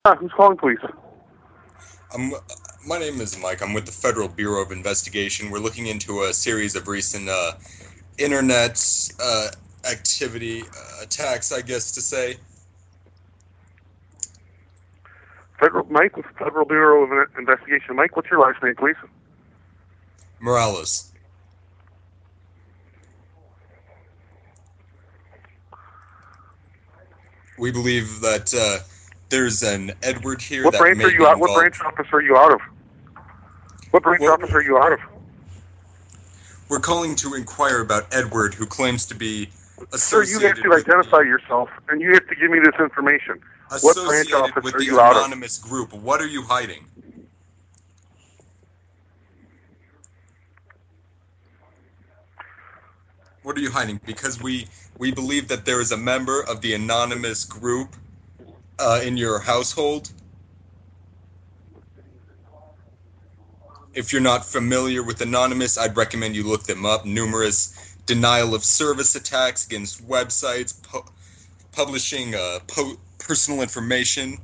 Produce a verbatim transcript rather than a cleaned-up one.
Ah, who's calling, please? I'm, my name is Mike. I'm with the Federal Bureau of Investigation. We're looking into a series of recent uh, internet uh, activity uh, attacks, I guess to say. Federal Mike with Federal Bureau of Investigation. Mike, what's your last name, please? Morales. We believe that uh, there's an Edward here What that branch may are be you out? involved. What branch office are you out of? What branch Well, office are you out of? We're calling to inquire about Edward, who claims to be Sir, you have associated to with identify the, yourself, and you have to give me this information. What branch associated office with are the you out of? anonymous group. What are you hiding? What are you hiding? Because we we believe that there is a member of the anonymous group uh, in your household. If you're not familiar with Anonymous, I'd recommend you look them up. Numerous denial of service attacks against websites, pu- publishing uh, po- personal information.